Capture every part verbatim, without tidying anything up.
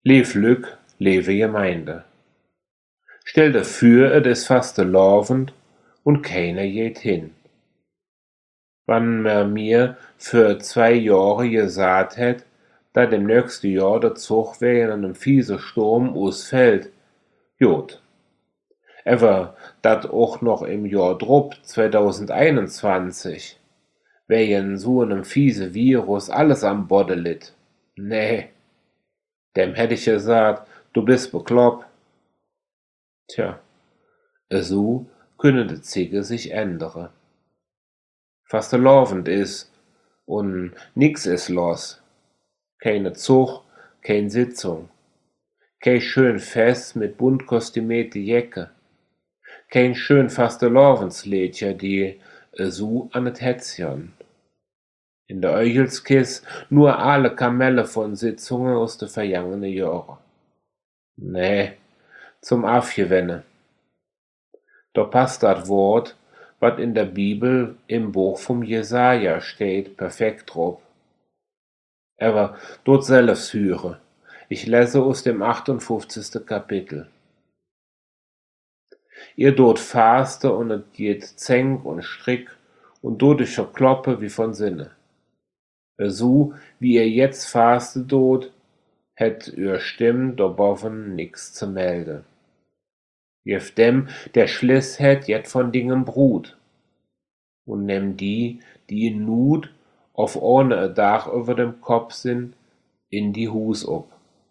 Leef Lück, lewe Gemeinde. Stell dir für, et is faste Lovend und keiner geht hin. Wann mer mir für zwei Jahre gesagt hätt, dat im nächsten Jahr der Zug wegen einem fiese Sturm ausfällt, jod. Aber dat auch noch im Jahr drup zweitausendeinundzwanzig wegen so einem fiese Virus alles am Bodde litt. Nee, dem hätt ich gesagt, du bist bekloppt. Tja, so können de Zigge sich ändere. Fastelovend is und nix is los. Keine Zug, kein Sitzung. Kein schön Fest mit bunt kostümierte Jacke. Kein schön Fastelovensliedje, die so an et Hetzchen. In der Euchelskiss nur alle Kamelle von Sitzungen aus de vergangene Jahre. Nee, zum Afgewenne. Da passt dat Wort, wat in der Bibel im Buch vom Jesaja steht, perfekt drauf. Aber dort selbst höre. Ich lese aus dem achtundfünfzigsten Kapitel. Ihr dort faste und et geht Zenk und Strick und dodich Kloppe wie von Sinne. So wie ihr jetzt faste dort, hätt ihr Stimm doboven nix zu melde. Jef dem, der Schliss hätt jet von Dingen Brut. Und nehm die, die in Nut auf ohne a Dach über dem Kopf sind, in die Hus ob.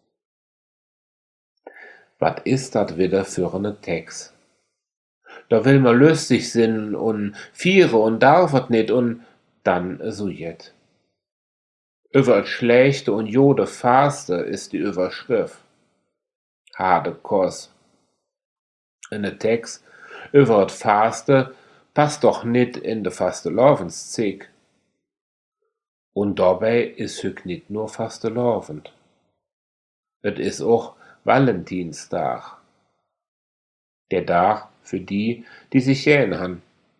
Wat ist dat wieder für ne Text? Da will man lustig sin und viere und darfet nit und dann so jet. Über et Schlechte und Jode Faste ist die Überschrift. Hade Koss. In de Text über et Faste passt doch nit in de Fastelovenszig. Und dabei is hück nit nur fastelovend. Et is auch Valentinstag. Der Tag für die, die sich jähen han.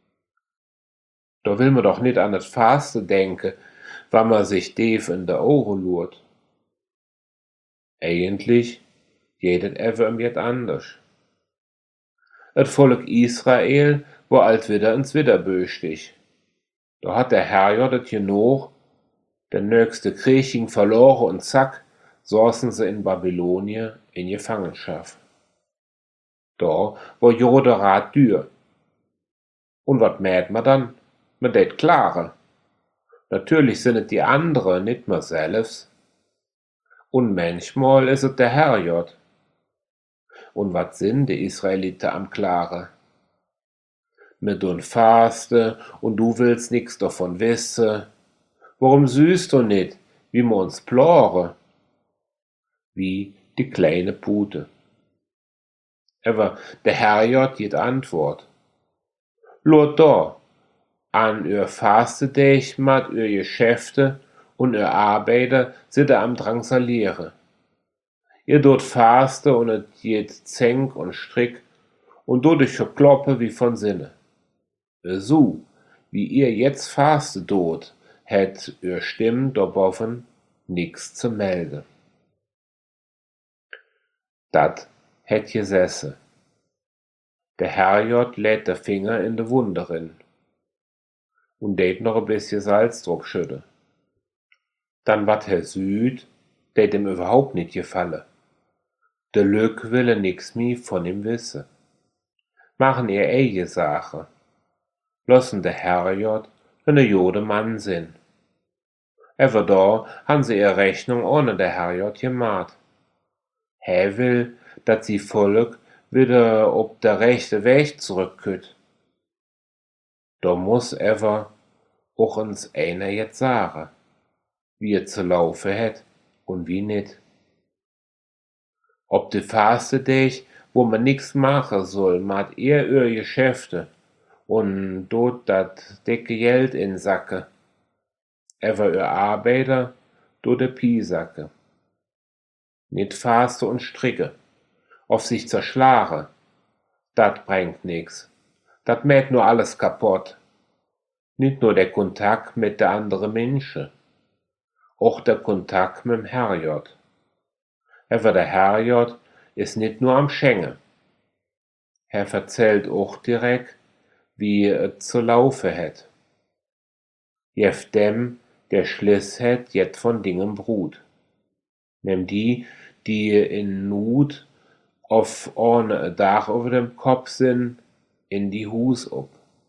Da will man doch nit an et Faste denke, wann man sich deef in de Ohren lurt. Eigentlich jedet ever im jet anders. Et Volk Israel war alt wieder ins Widderböstich. Da hat der Herrgott et genug, der nächste Krieg ging verloren und zack, saßen sie in Babylonie in Gefangenschaft. Da war jode Rat dür. Und wat mäht man dann? Man det klare. Natürlich sind es die andere, nicht mehr selbst. Und manchmal ist es der Herrgott. Und wat sind die Israeliten am Klare? Mir tun faste und du willst nix davon wissen. Warum süßt du nit, wie wir uns plore? Wie die kleine Pute. Aber der Herrgott geht Antwort. Lot da, an ihr faste dich mat ihr Geschäfte und ihr Arbeiter sitte am Drangsaliere. Ihr dort faste und et geht Zenk und Strick und dodich Kloppe wie von Sinne. So, wie ihr jetzt faste dort, hätt ihr Stimm doboven nix zu melde. Dat hätt gesessen. Der Herrgott lädt der Finger in de Wunderin und det noch ein bisschen Salz drauf schütte. Dann wat Herr Süd, det ihm überhaupt nicht gefalle. De Lück will nix mi von ihm wisse. Machen ihr eige Sache. Lassen der Herrgott ne jode Mann sin. Ever da han sie ihr Rechnung ohne der Herrgott gemacht. He will, dat sie Volk wieder ob der rechte Weg zurückkütt. Da muss ever auch uns einer jetzt sagen, wie er zu laufen hätt und wie nit. Ob de faste dich, wo man nix machen soll, mat ihr ihr Geschäfte und dort dat dicke Geld in Sacke. Ever ihr Arbeiter, do de Piesacke. Nit faste und stricke, auf sich zerschlage, dat bringt nix. Dat mäht nur alles kaputt. Nicht nur der Kontakt mit der andere Menschen, auch der Kontakt mit dem Herrgott. Hever der Herrjot is nit nur am Schenge. Er verzählt auch direkt, wie et zu laufe het. Jef dem, der Schliss het, jet von Dingen Brut. Nimm die, die in Not auf ohne Dach über dem Kopf sind, in die Hus ob.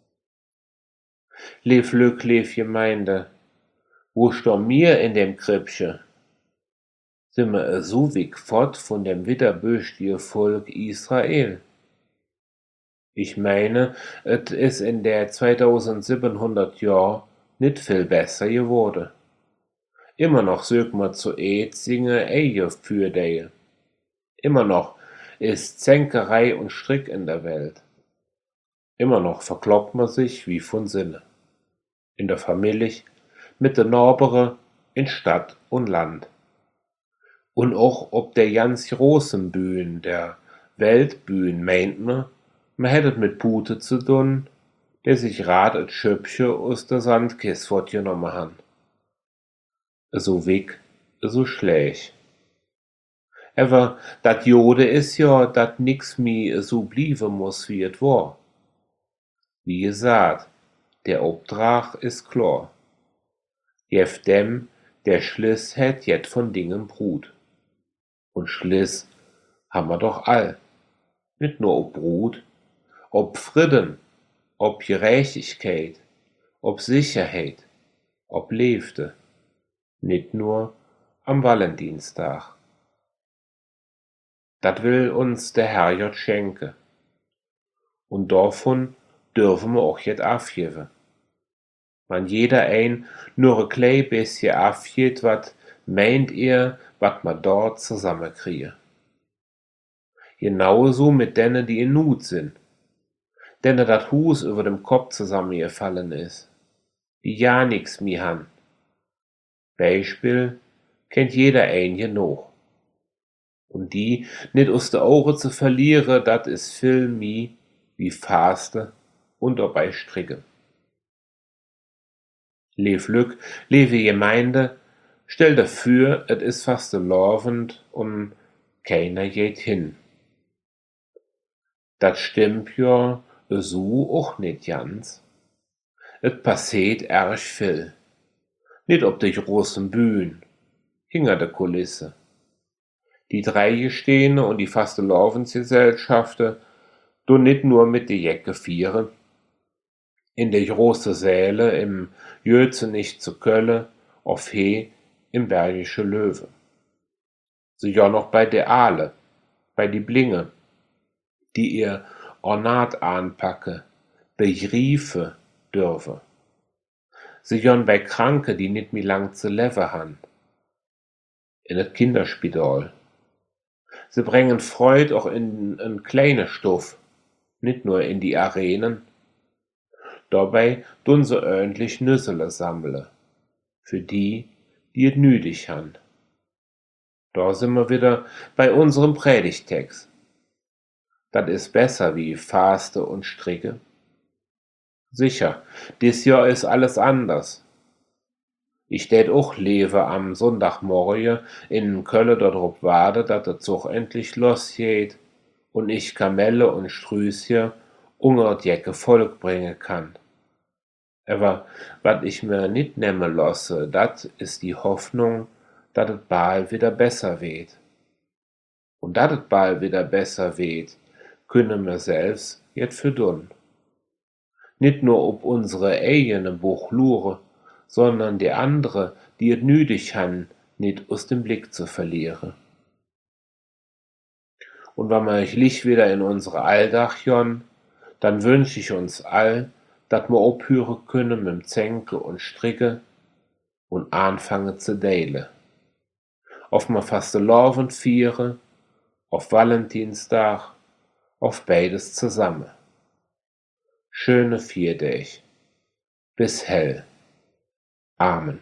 Lev Lück, lev Gemeinde, wo storm mir in dem Krippsche? Sind wir so wig fort von dem widerböschtige Volk Israel? Ich meine, et is in der zweitausendsiebenhundert Jahr nit viel besser geworden. Immer noch sögt man zu Eid singe Ehe für die. Immer noch ist Zänkerei und Strick in der Welt. Immer noch verkloppt man sich wie von Sinne. In der Familie, mit den Norbere, in Stadt und Land. Und auch ob der ganz großen Bühn, der Weltbühn, meint man, man hättet mit Pute zu tun, der sich rat et Schöpfche aus der Sandkist fortgenommen han. So wick, so schläch. Aber dat Jode is ja, dat nix mi so bliebe muss wie et war. Wie gesagt, der Obdrach is klar. Jef dem, der Schliss het jet von Dingen Brut. Und Schliss haben wir doch all. Nicht nur ob Brut, ob Frieden, ob Gerechtigkeit, ob Sicherheit, ob Lebte. Nicht nur am Valentinstag. Dat will uns der Herrgott schenke. Und davon dürfen wir auch jet afgeben. Man jeder ein nur ein klein bisschen afgibt, wat meint ihr, wat ma dort zusammenkriege. Genauso mit denen, die in Not sind. Denen dat Hus über dem Kopf zusammengefallen ist. Die ja nix mi han. Beispiel kennt jeder ein genug. Und die nicht aus de Augen zu verlieren, dat is viel mi wie Faste und dabei stricke. Lev Lück, leve Gemeinde, stell dafür, et is fast laufend und keiner geht hin. Dat stimmt ja so auch nicht ganz. Et passiert erg viel. Nicht ob de großen Bühn, hinter der Kulisse. Die drei Gestehne und die faste Laufensgesellschaften, do nicht nur mit de Jecke vieren, in de große Säle im Jözenich zu Kölle, auf He im Bergische Löwe. So ja noch bei de Aale, bei die Blinge, die ihr Ornat anpacke, begriefe dürfe. Sie jon bei Kranke, die nit mi lang zu leben han. In et Kinderspital. Sie bringen Freud auch in en kleine Stoff, nit nur in die Arenen. Dabei tun sie ordentlich Nüssele sammle, für die, die et nötig han. Da sind wir wieder bei unserem Predigtext. Dat is besser wie Faste und Stricke. Sicher, dies Jahr ist alles anders. Ich tät auch lebe am Sonntagmorgen in Kölle dort warte, dat der Zug endlich losgeht und ich Kamelle und Strüßje unger Jecke Volk bringen kann. Aber wat ich mir nit nemme losse, dat ist die Hoffnung, dat et bald wieder besser weht. Und dat et bald wieder besser weht, können wir selbst jet für dun. Nicht nur ob unsere eigene Buchlure, sondern die andere, die et nötig han, nicht aus dem Blick zu verlieren. Und wenn wir Licht wieder in unsere Alltag jon, dann wünsch ich uns all, dat wir abhören können mit dem Zänke und Stricke und anfangen zu deile. Auf ma faste Laufen viere, auf Valentinstag, auf beides zusammen. Schöne Vierdech. Bis hell. Amen.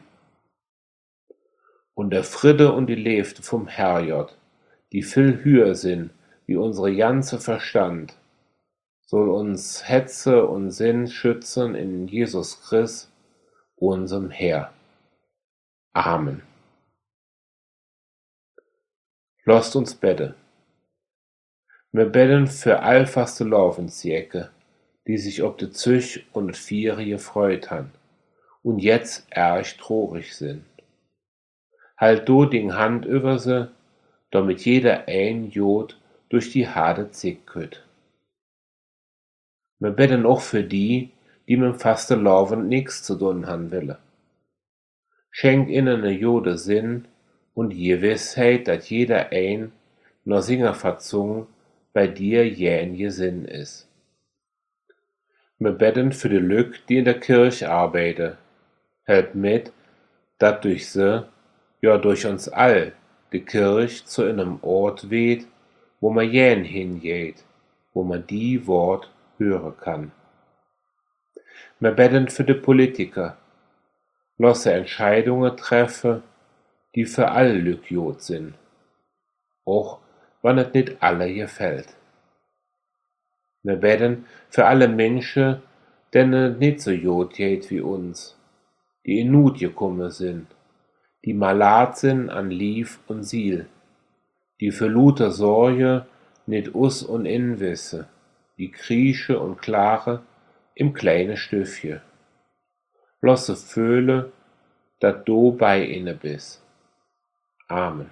Und der Friede und die Lefte vom Herrgott, die viel höher sind wie unsere ganze Verstand, soll uns Hetze und Sinn schützen in Jesus Christ, unserem Herr. Amen. Lasst uns beten. Wir beten für all faste Laufensjäcke, die sich ob de Züch und de Viere gefreut han und jetzt erg trorig sind. Halt do ding Hand über se, damit jeder ein Jod durch die harte Zick kütt. Wir beten auch für die, die mit faste Laufen nix zu tun han wille. Schenk ihnen ne Jode Sinn und die Gewissheit, dass jeder ein nur singer Verzung bei dir jähen Sinn is. Wir beten für die Lück, die in der Kirche arbeite. Help mit, dat durch se, ja durch uns all, die Kirche zu einem Ort weht, wo man jähen hingeht, wo man die Wort hören kann. Wir beten für die Politiker. Lasse Entscheidungen treffe, die für alle Lück Jod sind. Auch wann es nicht alle gefällt. Wir beten für alle Menschen, denen es nicht so Jod geht wie uns, die in Not gekommen sind, die malat sind an Lief und Siel, die für luter Sorge nicht us und in wisse, die krieche und klare im kleine Stöffje. Lasse fühle, dat du bei inne bist. Amen.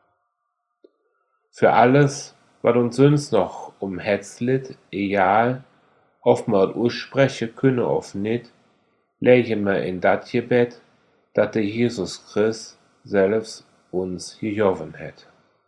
Für alles, was uns sonst noch um Hetzlit, egal, ob wir es aussprechen können oder nicht, legen wir in dat Gebet, dat der Jesus Christ selbst uns gejoven hat.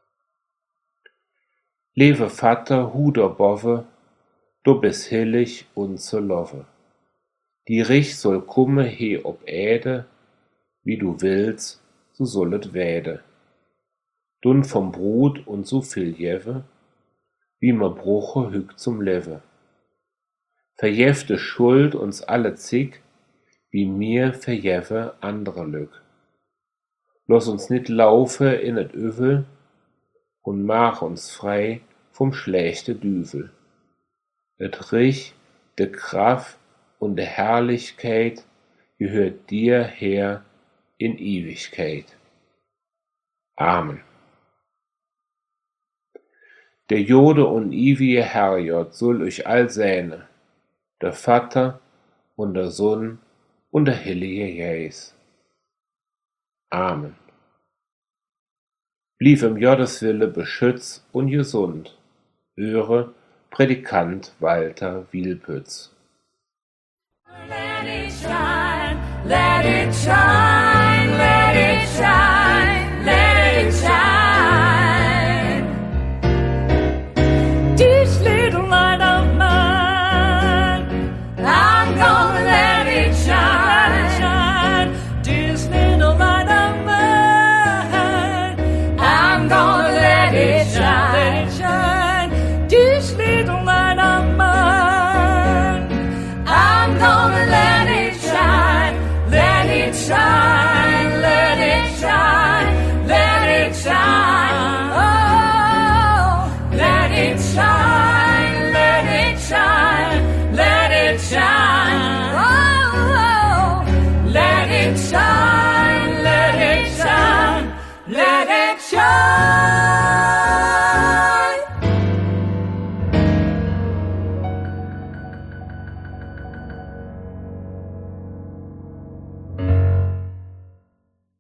Liebe Vater, Huder Bove, du bist hillig und zu love. Die Rich soll kumme he ob Äde, wie du willst, so sollet wäde. Dun vom Brut und so viel Jewe, wie ma bruche hüg zum Lewe. Verjefte Schuld uns alle zig, wie mir verjewe andere Lück. Lass uns nit laufe in et Üvel und mach uns frei vom schlechte Düvel. Et Rich, de Kraft und de Herrlichkeit gehört dir her in Ewigkeit. Amen. Der Jode und ewige Herrgott soll euch all sähne, der Vater und der Sohn und der Heilige Geist. Amen. Blieb im Gotteswille beschützt und gesund. Eure Predikant Walter Wielpütz. Let it shine, let it shine, let it shine.